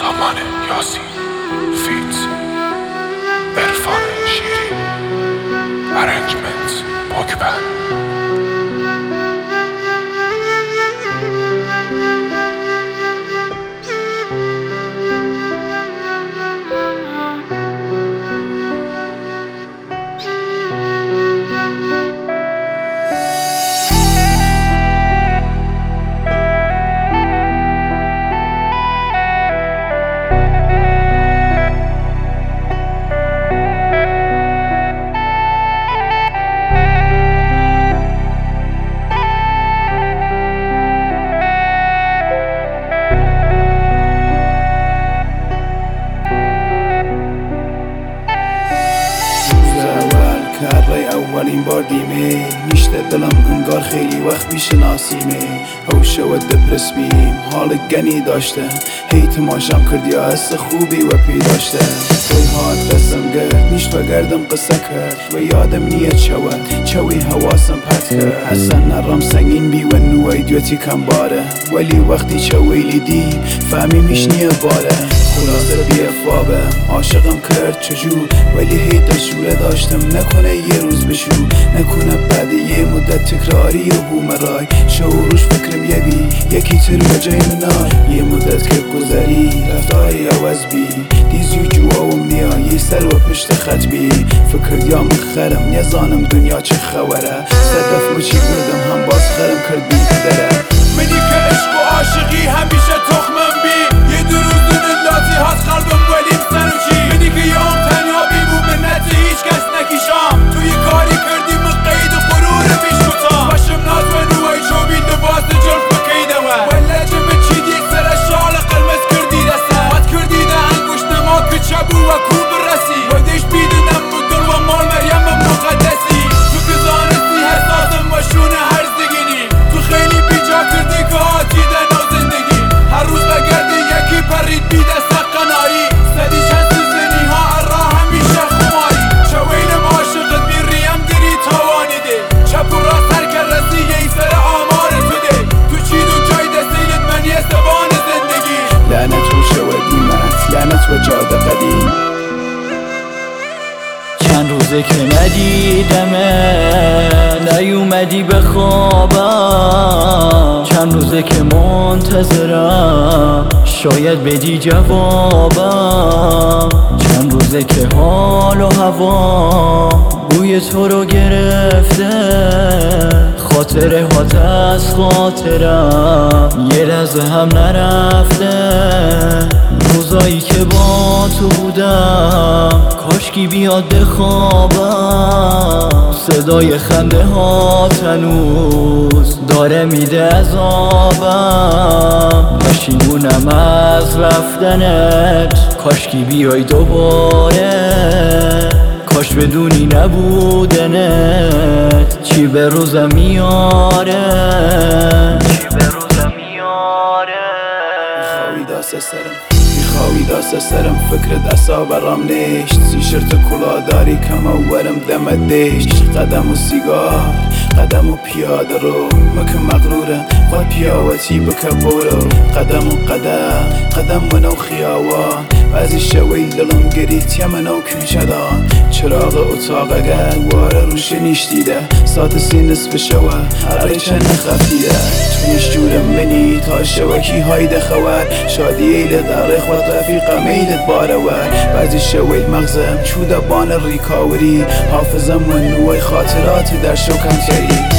سامان یاسین فیت عرفان شیری ارنجمنت پاکبند. اولین بار دیمه میشته دلم انگار خیلی وقت میشناسیمه. هوشه و دپرس بیم حال گنی داشتم، هی تماشام کردی حس خوبی و پی داشتم. توی هات دستم گرد نیشت و گردم قصه کرد و یادم نیت شود چوی حواسم پرت کرد. حسن نرم سنگین بی و نوی دویتی کم باره، ولی وقتی چویلی دی فهمی میش نیه باره. خلاصه بی افوابه عاشقم کرد چجور، ولی هی دشوره داشتم نکنه یه روز بشو، نکنه بعد یه مدت تکراری و بومرای شعوروش فکرم یکی تر و جای منای. یه مدت که گذری رفتاری عوض بی دیزیو جوام نیا یه سر و پشت خط بی. فکر دیام خرم نزانم دنیا چه خوره، صدف و چی بردم هم باز خرم کرد بی قدره. منی که عشق و عاشقی همیشه تخمم بی، یه دروز دلاتی هست قلبم ولیم سنوچی. منی که یام تنها بی بو منت هیچ کس نکیشام، توی کاری کردی من قید غرور بیش کتا. باشم ناز و نوی چوبین دباز جلف بکیده و ولی جمع چیدی سر شال قلمز کردی دسته بات کردی ده انگوش نما که چبو و کوب رسی و دیش بیدنم و دل و مال مریم مقدسی. تو که زانستی حساسم و شونه هرزگینی، تو خیلی بیجا کردی که آتی دنو زندگی. هر روز بگردی یکی پرید بیده سقنایی، سدی چند سزنی ها ارا همیشه خماری. چوینم عاشقت میریم دری توانی ده، چپ و راست هر که رسی یه سر آمار تو ده. تو چیدون جای دستیلت من یه زبان زندگی. لعنت و شودیمت لعنت و جاده قدیم. چند روزه که ندیدمه نیومدی به خوابم، چند روزه که منتظرم شاید بدی جوابم. چند روزه که حال و هوا بوی تو رو گرفته، خاطره هات از خاطرم یه لحظه هم نرفته. روزایی که با تو بودم کاشکی بیاد بخوابم، صدای خنده ها هنوز داره میده عذابم. پشیمونم از رفتنت کاشکی بیای دوباره، کاش بدونی نبودنت چی به روزم میاره. میخواوی داست سرم فکرت اصا برام نیشت. سیشرت کلا داری کم اولم دم دیشت. قدم و سیگار قدم و پیاده رو مکه مغرورم و پیاوتی بکه برو. قدم و قدم منو خیاوان، بعضی شوی دلم گریت منو کوچدان. چراغ اتاق اگر واره روشنیش دیده، ساعت 3 نصف شوه هر چند خفیده. تو نیش جورم منی تا شوکی هایده خور، شادی ایلت عرق و رفیق میلت بارور. بعضی شوی مغزم چوده بان ریکاوری، حافظم و نوی خاطرات در شوکم تری.